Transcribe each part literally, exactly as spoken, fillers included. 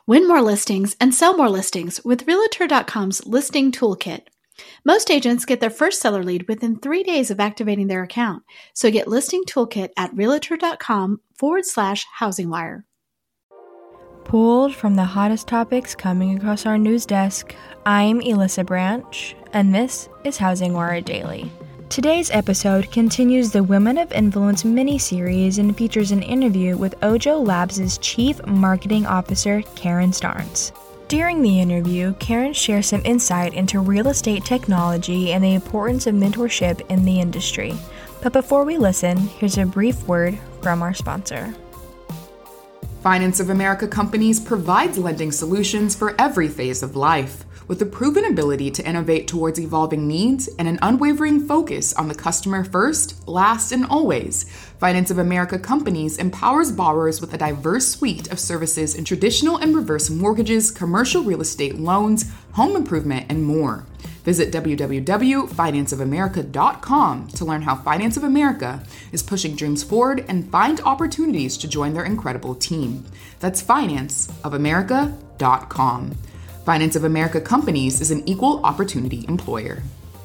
Win more listings and sell more listings with Realtor dot com's Listing Toolkit. Most agents get their first seller lead within three days of activating their account. So get Listing Toolkit at Realtor dot com forward slash Housing Wire. Pulled from the hottest topics coming across our news desk, I'm Elissa Branch, and this is Housing Wire Daily. Today's episode continues the Women of Influence mini-series and features an interview with Ojo Labs' Chief Marketing Officer, Karen Starnes. During the interview, Karen shares some insight into real estate technology and the importance of mentorship in the industry. But before we listen, here's a brief word from our sponsor. Finance of America Companies provides lending solutions for every phase of life, with a proven ability to innovate towards evolving needs and an unwavering focus on the customer first, last, and always. Finance of America Companies empowers borrowers with a diverse suite of services in traditional and reverse mortgages, commercial real estate loans, home improvement, and more. Visit w w w dot finance of america dot com to learn how Finance of America is pushing dreams forward and find opportunities to join their incredible team. That's finance of america dot com. Finance of America Companies is an equal opportunity employer.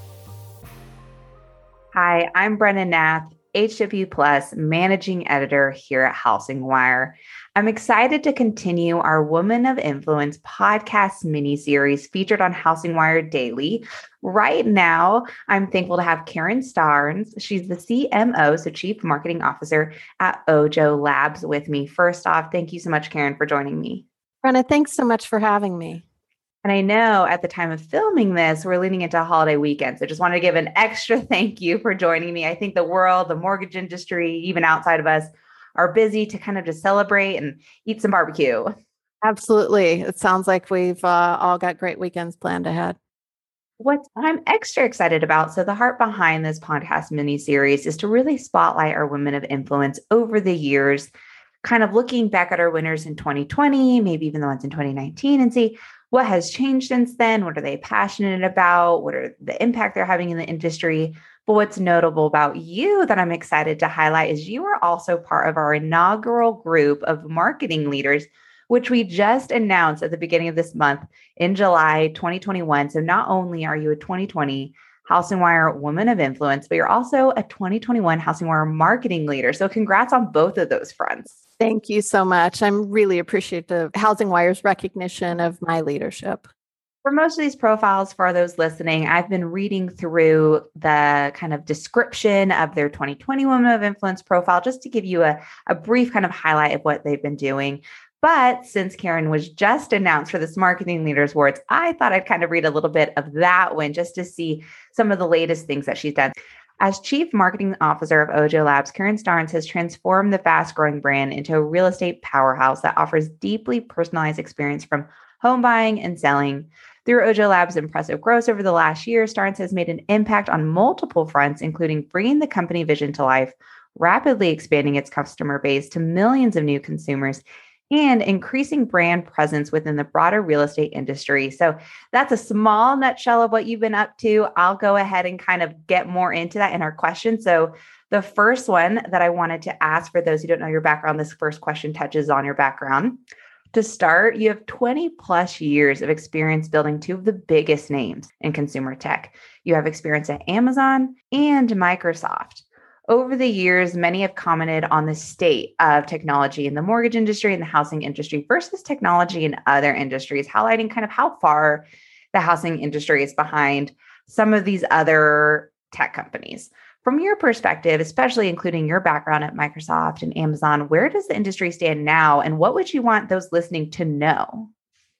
Hi, I'm Brenna Nath, H W Plus Managing Editor here at Housing Wire. I'm excited to continue our Women of Influence podcast mini-series featured on Housing Wire Daily. Right now, I'm thankful to have Karen Starnes. She's the C M O, so Chief Marketing Officer at Ojo Labs with me. First off, thank you so much, Karen, for joining me. Brenna, thanks so much for having me. And I know at the time of filming this, we're leading into a holiday weekend. So just want to give an extra thank you for joining me. I think the world, the mortgage industry, even outside of us, are busy to kind of just celebrate and eat some barbecue. Absolutely. It sounds like we've uh, all got great weekends planned ahead. What I'm extra excited about, so the heart behind this podcast mini-series is to really spotlight our women of influence over the years, kind of looking back at our winners in twenty twenty, maybe even the ones in twenty nineteen, and see what has changed since then. What are they passionate about? What are the impact they're having in the industry? But what's notable about you that I'm excited to highlight is you are also part of our inaugural group of marketing leaders, which we just announced at the beginning of this month in July twenty twenty-one. So not only are you a twenty twenty Housing Wire Woman of Influence, but you're also a twenty twenty-one Housing Wire marketing leader. So congrats on both of those fronts. Thank you so much. I'm really appreciative of Housing Wire's recognition of my leadership. For most of these profiles, for those listening, I've been reading through the kind of description of their twenty twenty Women of Influence profile, just to give you a, a brief kind of highlight of what they've been doing. But since Karen was just announced for this Marketing Leaders Awards, I thought I'd kind of read a little bit of that one just to see some of the latest things that she's done. As Chief Marketing Officer of Ojo Labs, Karen Starnes has transformed the fast-growing brand into a real estate powerhouse that offers deeply personalized experience from home buying and selling. Through Ojo Labs' impressive growth over the last year, Starnes has made an impact on multiple fronts, including bringing the company vision to life, rapidly expanding its customer base to millions of new consumers, and increasing brand presence within the broader real estate industry. So that's a small nutshell of what you've been up to. I'll go ahead and kind of get more into that in our questions. So the first one that I wanted to ask for those who don't know your background, this first question touches on your background. To start, you have twenty plus years of experience building two of the biggest names in consumer tech. You have experience at Amazon and Microsoft. Over the years, many have commented on the state of technology in the mortgage industry and the housing industry versus technology in other industries, highlighting kind of how far the housing industry is behind some of these other tech companies. From your perspective, especially including your background at Microsoft and Amazon, where does the industry stand now, and what would you want those listening to know?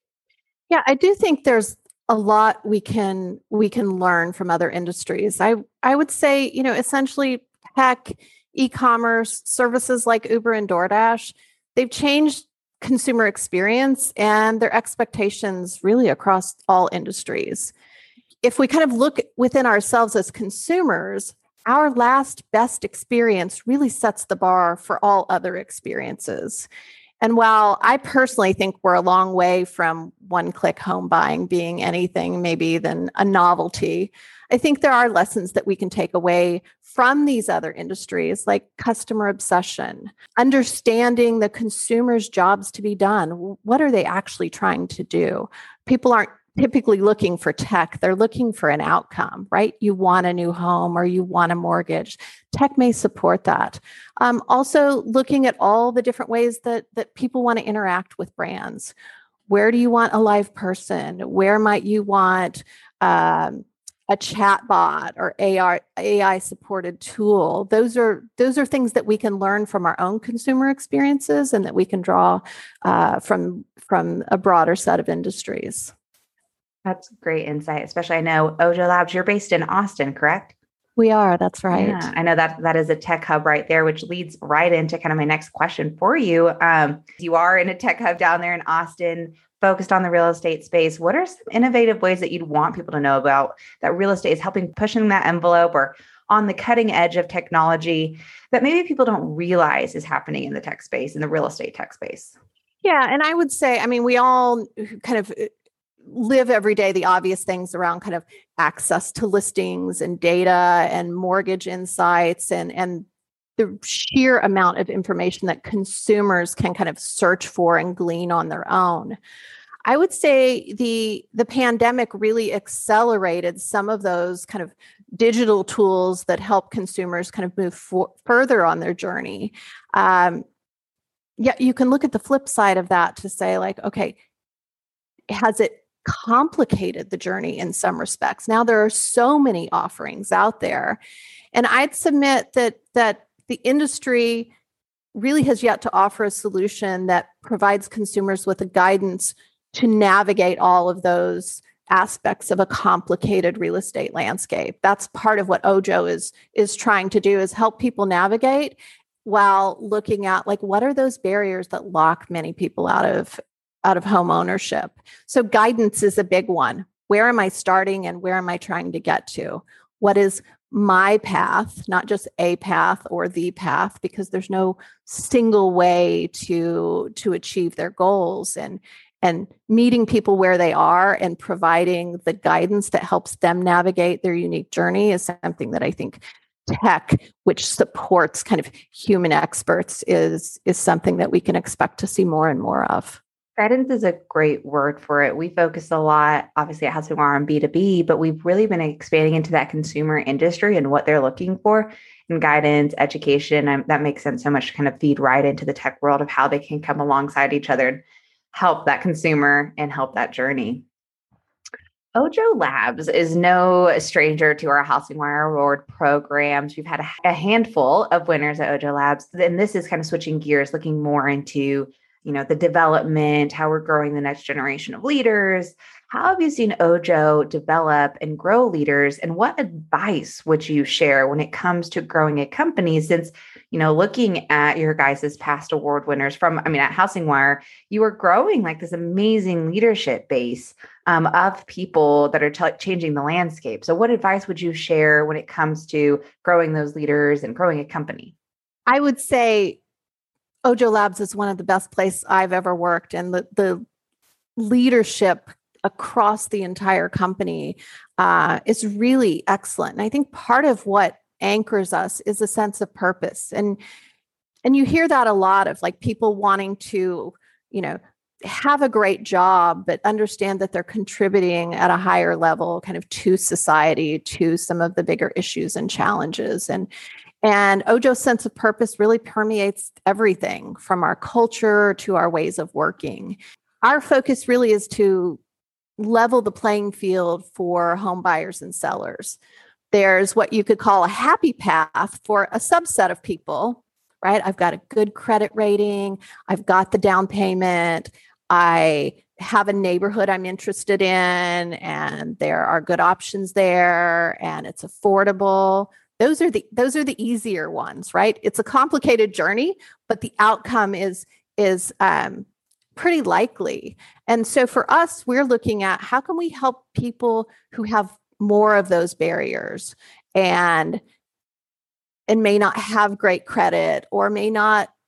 Yeah, I do think there's a lot we can we can learn from other industries. I I would say, you know, essentially tech, e-commerce, services like Uber and DoorDash, they've changed consumer experience and their expectations really across all industries. If we kind of look within ourselves as consumers, our last best experience really sets the bar for all other experiences. And while I personally think we're a long way from one-click home buying being anything maybe than a novelty, I think there are lessons that we can take away from these other industries, like customer obsession, understanding the consumer's jobs to be done. What are they actually trying to do? People aren't typically looking for tech. They're looking for an outcome, right? You want a new home or you want a mortgage. Tech may support that. Um, also, looking at all the different ways that, that people want to interact with brands. Where do you want a live person? Where might you want um, a chat bot or A I, A I supported tool? Those are those are things that we can learn from our own consumer experiences and that we can draw uh, from from a broader set of industries. That's great insight, especially I know Ojo Labs, you're based in Austin, correct? We are, that's right. Yeah, I know that that is a tech hub right there, which leads right into kind of my next question for you. Um, you are in a tech hub down there in Austin, focused on the real estate space. What are some innovative ways that you'd want people to know about that real estate is helping pushing that envelope or on the cutting edge of technology that maybe people don't realize is happening in the tech space, in the real estate tech space? Yeah, and I would say, I mean, we all kind of live every day the obvious things around kind of access to listings and data and mortgage insights and and the sheer amount of information that consumers can kind of search for and glean on their own. I would say the the pandemic really accelerated some of those kind of digital tools that help consumers kind of move for, further on their journey. Um, yeah, you can look at the flip side of that to say like, okay, has it complicated the journey in some respects? Now there are so many offerings out there. And I'd submit that that the industry really has yet to offer a solution that provides consumers with a guidance to navigate all of those aspects of a complicated real estate landscape. That's part of what Ojo is, is trying to do, is help people navigate while looking at like, what are those barriers that lock many people out of out of home ownership. So guidance is a big one. Where am I starting and where am I trying to get to? What is my path, not just a path or the path, because there's no single way to, to achieve their goals, and, and meeting people where they are and providing the guidance that helps them navigate their unique journey is something that I think tech, which supports kind of human experts, is, is something that we can expect to see more and more of. Guidance is a great word for it. We focus a lot, obviously, at HousingWire on B two B, but we've really been expanding into that consumer industry and what they're looking for in guidance, education. And that makes sense so much to kind of feed right into the tech world of how they can come alongside each other and help that consumer and help that journey. Ojo Labs is no stranger to our HousingWire Award programs. We've had a, a handful of winners at Ojo Labs. And this is kind of switching gears, looking more into you know, the development, how we're growing the next generation of leaders. How have you seen Ojo develop and grow leaders? And what advice would you share when it comes to growing a company? Since, you know, looking at your guys' past award winners from, I mean, at HousingWire, you are growing like this amazing leadership base um, of people that are t- changing the landscape. So what advice would you share when it comes to growing those leaders and growing a company? I would say Ojo Labs is one of the best places I've ever worked, and the, the leadership across the entire company uh, is really excellent. And I think part of what anchors us is a sense of purpose. And, and you hear that a lot of like people wanting to, you know, have a great job, but understand that they're contributing at a higher level kind of to society, to some of the bigger issues and challenges. And And Ojo's sense of purpose really permeates everything from our culture to our ways of working. Our focus really is to level the playing field for home buyers and sellers. There's what you could call a happy path for a subset of people, right? I've got a good credit rating. I've got the down payment. I have a neighborhood I'm interested in, and there are good options there, and it's affordable. Those are the those are the easier ones, right? It's a complicated journey, but the outcome is is um, pretty likely. And so for us, we're looking at how can we help people who have more of those barriers and and may not have great credit or may not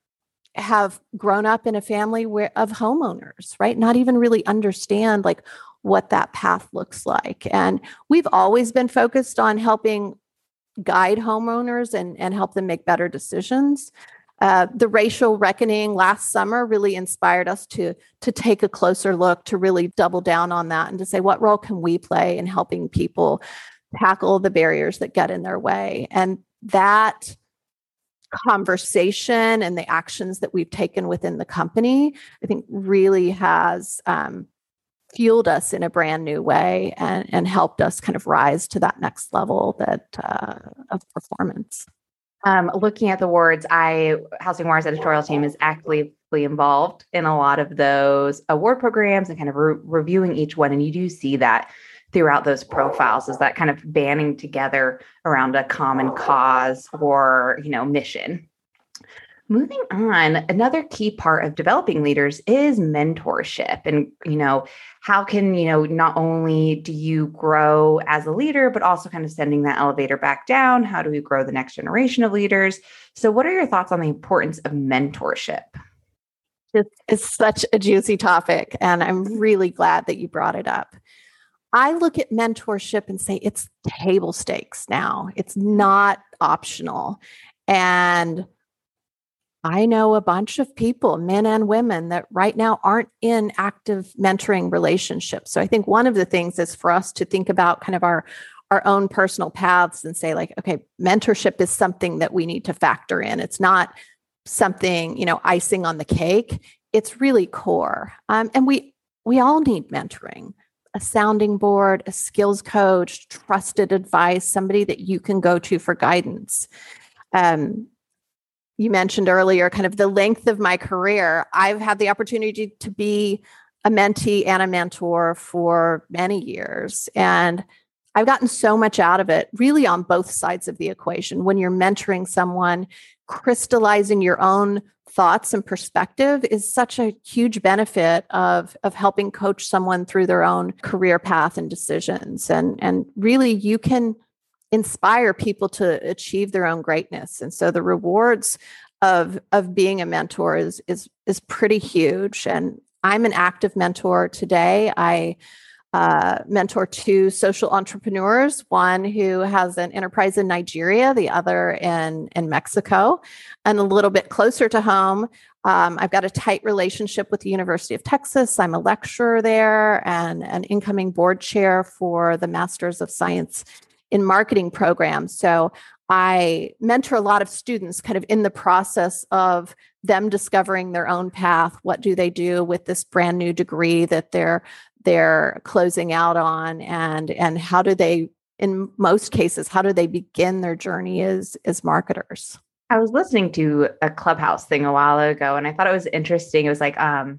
have grown up in a family where of homeowners, right? Not even really understand like what that path looks like. And we've always been focused on helping guide homeowners and, and help them make better decisions. Uh, the racial reckoning last summer really inspired us to, to take a closer look, to really double down on that and to say, what role can we play in helping people tackle the barriers that get in their way? And that conversation and the actions that we've taken within the company, I think really has um, fueled us in a brand new way and, and helped us kind of rise to that next level that uh, of performance. Um, looking at the awards, I Housing Wire's editorial team is actively involved in a lot of those award programs and kind of re- reviewing each one. And you do see that throughout those profiles, is that kind of banding together around a common cause or, you know, mission. Moving on, another key part of developing leaders is mentorship. And, you know, how can, you know, not only do you grow as a leader, but also kind of sending that elevator back down? How do we grow the next generation of leaders? So what are your thoughts on the importance of mentorship? This is such a juicy topic, and I'm really glad that you brought it up. I look at mentorship and say it's table stakes now. It's not optional. And I know a bunch of people, men and women, that right now aren't in active mentoring relationships. So I think one of the things is for us to think about kind of our, our own personal paths and say like, okay, mentorship is something that we need to factor in. It's not something, you know, icing on the cake. It's really core. Um, and we we all need mentoring. A sounding board, a skills coach, trusted advice, somebody that you can go to for guidance. Um, you mentioned earlier kind of the length of my career. I've had the opportunity to be a mentee and a mentor for many years. And I've gotten so much out of it, really on both sides of the equation. When you're mentoring someone, crystallizing your own thoughts and perspective is such a huge benefit of, of helping coach someone through their own career path and decisions. And, and really, you can inspire people to achieve their own greatness. And so the rewards of, of being a mentor is, is, is pretty huge. And I'm an active mentor today. I uh, mentor two social entrepreneurs, one who has an enterprise in Nigeria, the other in, in Mexico. And a little bit closer to home, um, I've got a tight relationship with the University of Texas. I'm a lecturer there and an incoming board chair for the Masters of Science in Marketing program. So I mentor a lot of students kind of in the process of them discovering their own path. What do they do with this brand new degree that they're they're closing out on? And, and how do they, in most cases, how do they begin their journey as, as marketers? I was listening to a Clubhouse thing a while ago, and I thought it was interesting. It was like um,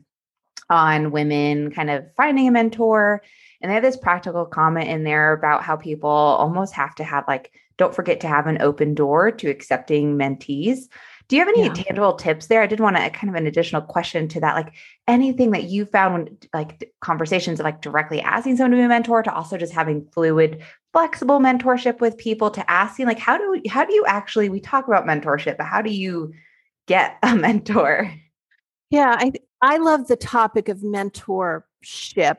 on women kind of finding a mentor. And they had this practical comment in there about how people almost have to have like, don't forget to have an open door to accepting mentees. Do you have any yeah. tangible tips there? I did want to kind of an additional question to that, like anything that you found when like conversations of like directly asking someone to be a mentor to also just having fluid, flexible mentorship with people to asking like, how do, how do you actually, we talk about mentorship, but how do you get a mentor? Yeah, I, I love the topic of mentorship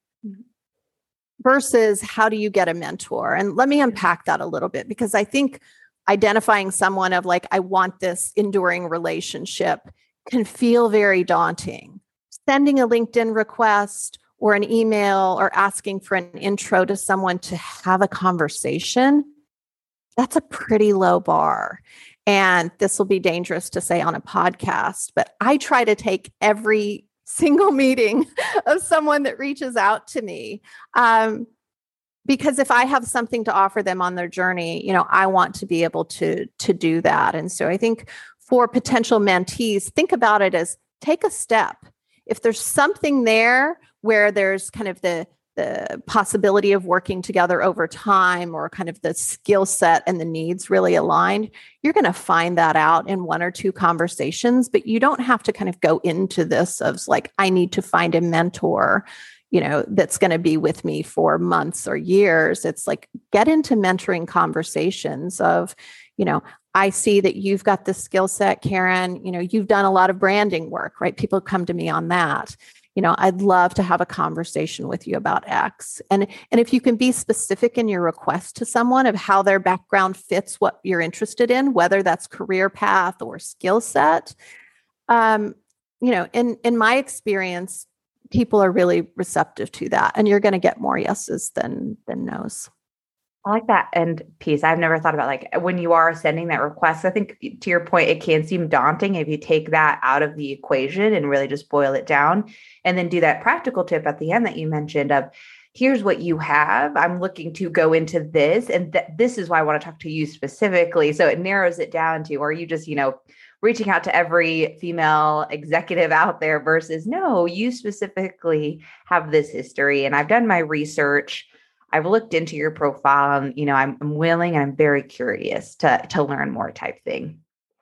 versus how do you get a mentor? And let me unpack that a little bit, because I think identifying someone of like, I want this enduring relationship can feel very daunting. Sending a LinkedIn request or an email or asking for an intro to someone to have a conversation, that's a pretty low bar. And this will be dangerous to say on a podcast, but I try to take every single meeting of someone that reaches out to me. Um, because if I have something to offer them on their journey, you know, I want to be able to, to do that. And so I think for potential mentees, think about it as take a step. If there's something there where there's kind of the, the possibility of working together over time, or kind of the skill set and the needs really aligned, you're going to find that out in one or two conversations, but you don't have to kind of go into this of like, I need to find a mentor, you know, that's going to be with me for months or years. It's like, get into mentoring conversations of, you know, I see that you've got this skill set, Karen, you know, you've done a lot of branding work, right? People come to me on that. You know, I'd love to have a conversation with you about X. And, and if you can be specific in your request to someone of how their background fits what you're interested in, whether that's career path or skill set, um, you know, in, in my experience, people are really receptive to that. And you're going to get more yeses than, than nos. I like that end piece. I've never thought about like when you are sending that request, I think to your point, it can seem daunting if you take that out of the equation and really just boil it down and then do that practical tip at the end that you mentioned of here's what you have. I'm looking to go into this and th- this is why I want to talk to you specifically. So it narrows it down to, or you just, you know, reaching out to every female executive out there versus no, you specifically have this history and I've done my research. I've looked into your profile and, you know, I'm, I'm willing and I'm very curious to, to learn more type thing.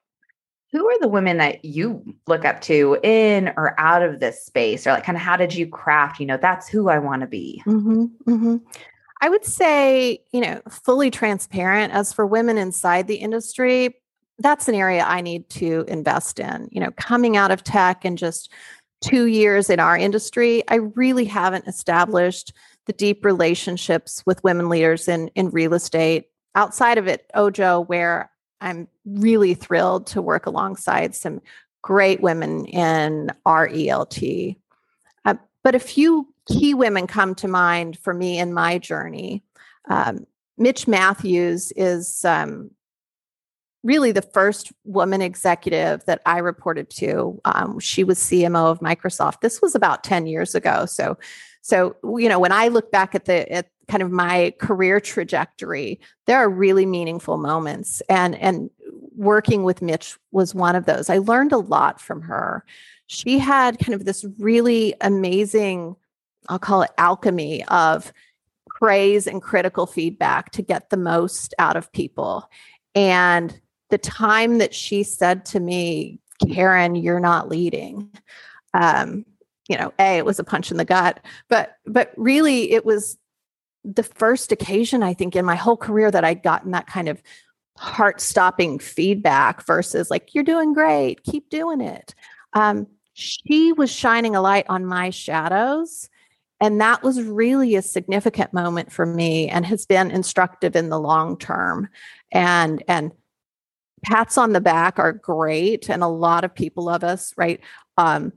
Who are the women that you look up to in or out of this space? Or like kind of how did you craft, you know, that's who I want to be? Mm-hmm, mm-hmm. I would say, you know, fully transparent. As for women inside the industry, that's an area I need to invest in. You know, coming out of tech and just two years in our industry, I really haven't established the deep relationships with women leaders in, in real estate. Outside of it, Ojo, where I'm really thrilled to work alongside some great women in our E L T. Uh, but a few key women come to mind for me in my journey. Um, Mitch Matthews is um, really the first woman executive that I reported to. Um, she was C M O of Microsoft. This was about ten years ago. So, so you know, when I look back at the at kind of my career trajectory, there are really meaningful moments, and and working with Mitch was one of those. I learned a lot from her. She had kind of this really amazing, I'll call it alchemy of praise and critical feedback to get the most out of people. And the time that she said to me, Karen, you're not leading, um, you know, A, it was a punch in the gut, but, but really it was the first occasion, I think, in my whole career that I'd gotten that kind of heart-stopping feedback versus like, you're doing great, keep doing it. Um, she was shining a light on my shadows. And that was really a significant moment for me and has been instructive in the long term. And, and pats on the back are great. And a lot of people of us, right, um,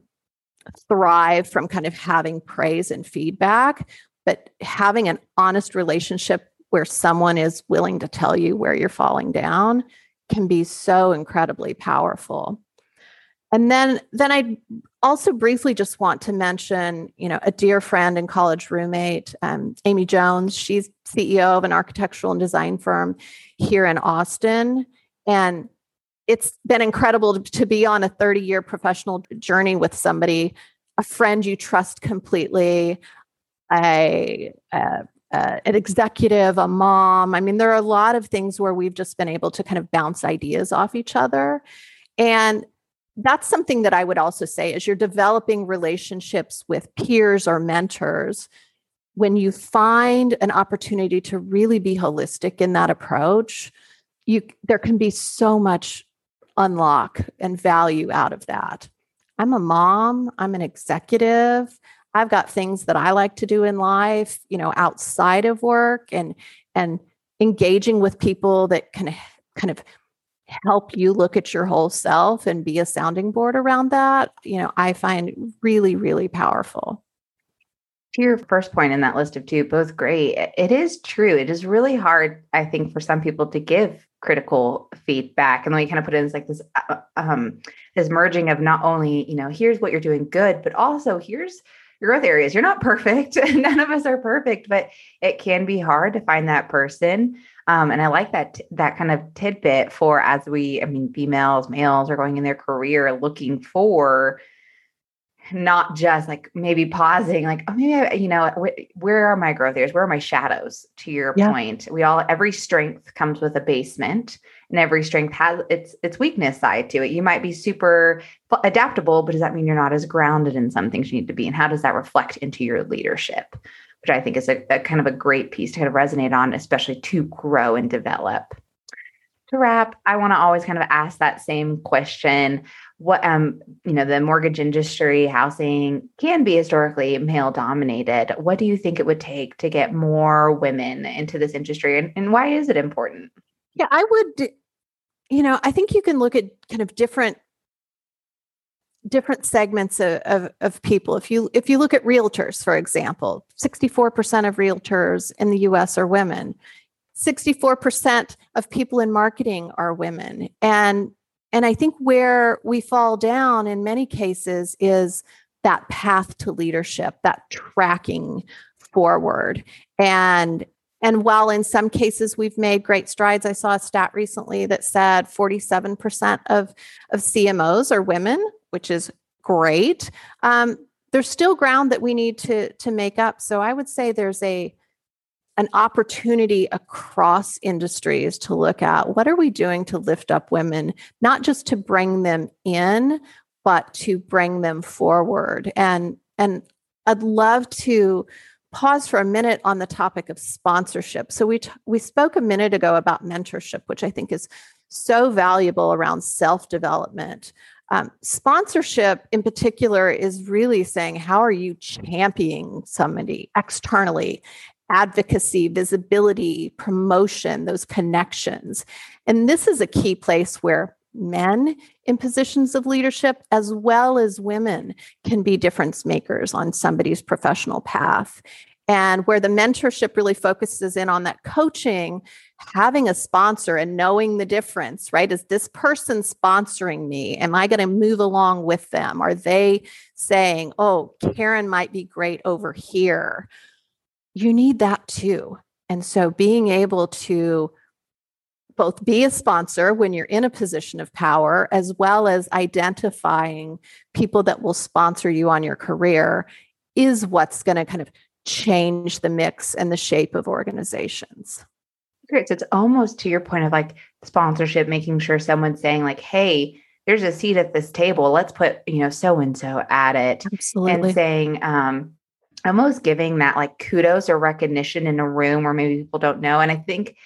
thrive from kind of having praise and feedback, but having an honest relationship where someone is willing to tell you where you're falling down can be so incredibly powerful. And then, then I also briefly just want to mention, you know, a dear friend and college roommate, um, Amy Jones. She's C E O of an architectural and design firm here in Austin. And it's been incredible to, to be on a thirty-year professional journey with somebody, a friend you trust completely, a, a Uh, an executive, a mom. I mean, there are a lot of things where we've just been able to kind of bounce ideas off each other. And that's something that I would also say as you're developing relationships with peers or mentors, when you find an opportunity to really be holistic in that approach, you there can be so much unlock and value out of that. I'm a mom, I'm an executive. I've got things that I like to do in life, you know, outside of work, and and engaging with people that can kind of help you look at your whole self and be a sounding board around that, you know, I find really, really powerful. To your first point in that list of two, both great. It is true. It is really hard, I think, for some people to give critical feedback. And then we kind of put it in like this, um, this merging of not only, you know, here's what you're doing good, but also here's your growth areas. You're not perfect. None of us are perfect, but it can be hard to find that person. Um, and I like that, that kind of tidbit for as we, I mean, females, males are going in their career looking for not just like maybe pausing, like, oh, maybe, I, you know, wh- where are my growth areas? Where are my shadows? To your yeah. point, we all, every strength comes with a basement, and every strength has its, its weakness side to it. You might be super adaptable, but does that mean you're not as grounded in some things you need to be? And how does that reflect into your leadership? Which I think is a, a kind of a great piece to kind of resonate on, especially to grow and develop. To wrap, I want to always kind of ask that same question. What, um, you know, the mortgage industry, housing can be historically male dominated. What do you think it would take to get more women into this industry, and, and why is it important? Yeah, I would, you know, I think you can look at kind of different different segments of, of, of people. If you if you look at realtors, for example, sixty-four percent of realtors in the U S are women. sixty-four percent of people in marketing are women. And and I think where we fall down in many cases is that path to leadership, that tracking forward. And and while in some cases we've made great strides, I saw a stat recently that said forty-seven percent of, of C M Os are women, which is great. Um, there's still ground that we need to, to make up. So I would say there's a an opportunity across industries to look at what are we doing to lift up women, not just to bring them in, but to bring them forward. And, and I'd love to pause for a minute on the topic of sponsorship. So we, t- we spoke a minute ago about mentorship, which I think is so valuable around self-development. Um, sponsorship in particular is really saying, how are you championing somebody externally? Advocacy, visibility, promotion, those connections. And this is a key place where men in positions of leadership, as well as women, can be difference makers on somebody's professional path. And where the mentorship really focuses in on that coaching, having a sponsor and knowing the difference, right? Is this person sponsoring me? Am I going to move along with them? Are they saying, oh, Karen might be great over here? You need that too. And so being able to both be a sponsor when you're in a position of power, as well as identifying people that will sponsor you on your career, is what's going to kind of change the mix and the shape of organizations. Great. So it's almost to your point of like sponsorship, making sure someone's saying like, hey, there's a seat at this table. Let's put, you know, so-and-so at it. Absolutely. And saying, um, almost giving that like kudos or recognition in a room where maybe people don't know. And I think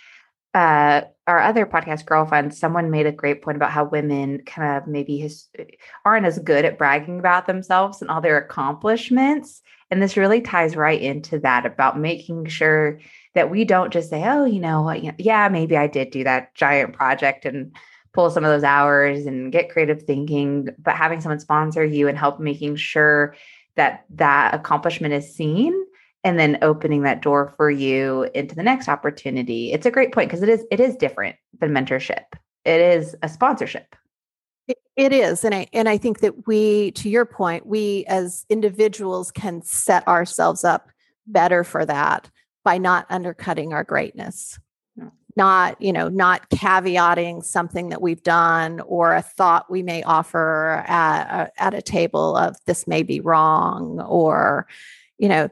uh, our other podcast, Girlfriend, someone made a great point about how women kind of maybe his, aren't as good at bragging about themselves and all their accomplishments. And this really ties right into that about making sure that we don't just say, oh, you know, yeah, maybe I did do that giant project and pull some of those hours and get creative thinking, but having someone sponsor you and help making sure that that accomplishment is seen, and then opening that door for you into the next opportunity. It's a great point because it is it is different than mentorship. It is a sponsorship. It, it is. And I and I think that we, to your point, we as individuals can set ourselves up better for that by not undercutting our greatness. No. Not, you know, not caveating something that we've done or a thought we may offer at, at a table of this may be wrong, or, you know,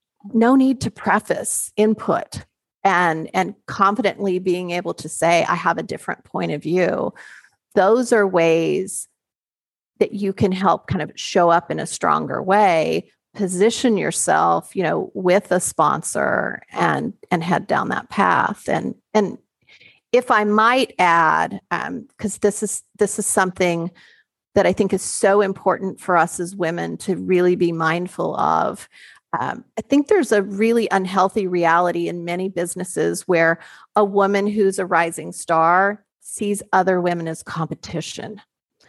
no need to preface input and, and confidently being able to say, I have a different point of view. Those are ways that you can help kind of show up in a stronger way, position yourself, you know, with a sponsor and, and head down that path. And, and if I might add, um, because this is, this is something that I think is so important for us as women to really be mindful of. Um, I think there's a really unhealthy reality in many businesses where a woman who's a rising star sees other women as competition.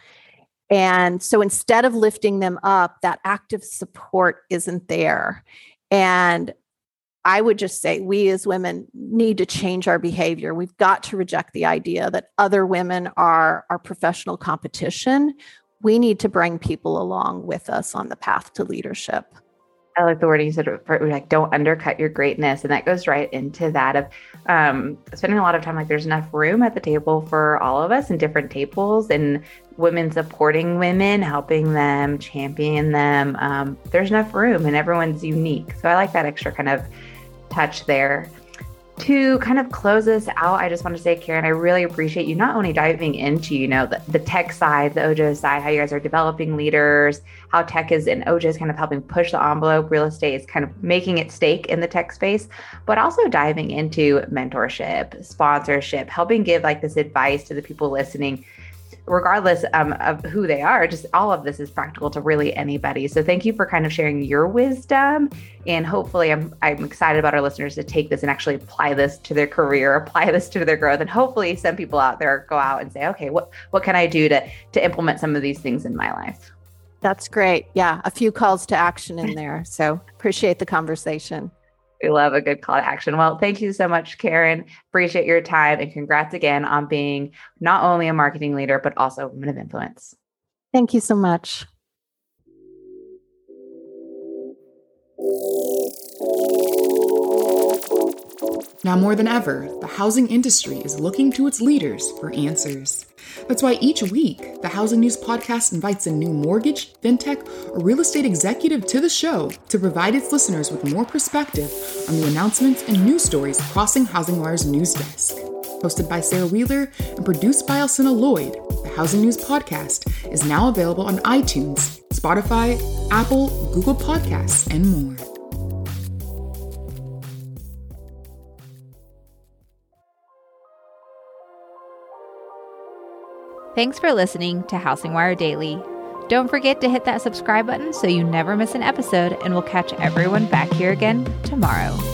And so instead of lifting them up, that active support isn't there. And I would just say we as women need to change our behavior. We've got to reject the idea that other women are our professional competition. We need to bring people along with us on the path to leadership. I like the wording you said, like, don't undercut your greatness. And that goes right into that of um, spending a lot of time, like there's enough room at the table for all of us and different tables, and women supporting women, helping them, champion them. Um, there's enough room and everyone's unique. So I like that extra kind of touch there. To kind of close this out, I just want to say, Karen, I really appreciate you not only diving into, you know, the, the tech side, the O J O side, how you guys are developing leaders, how tech is and O J O is kind of helping push the envelope, real estate is kind of making its stake in the tech space, but also diving into mentorship, sponsorship, helping give like this advice to the people listening, regardless um, of who they are. Just all of this is practical to really anybody. So thank you for kind of sharing your wisdom. And hopefully I'm, I'm excited about our listeners to take this and actually apply this to their career, apply this to their growth. And hopefully some people out there go out and say, okay, what, what can I do to, to implement some of these things in my life? That's great. Yeah. A few calls to action in there. So appreciate the conversation. We love a good call to action. Well, thank you so much, Karen. Appreciate your time and congrats again on being not only a marketing leader, but also a woman of influence. Thank you so much. Now more than ever, the housing industry is looking to its leaders for answers. That's why each week, the Housing News Podcast invites a new mortgage, fintech, or real estate executive to the show to provide its listeners with more perspective on the announcements and news stories crossing HousingWire's news desk. Hosted by Sarah Wheeler and produced by Alcina Lloyd, the Housing News Podcast is now available on iTunes, Spotify, Apple, Google Podcasts, and more. Thanks for listening to HousingWire Daily. Don't forget to hit that subscribe button so you never miss an episode, and we'll catch everyone back here again tomorrow.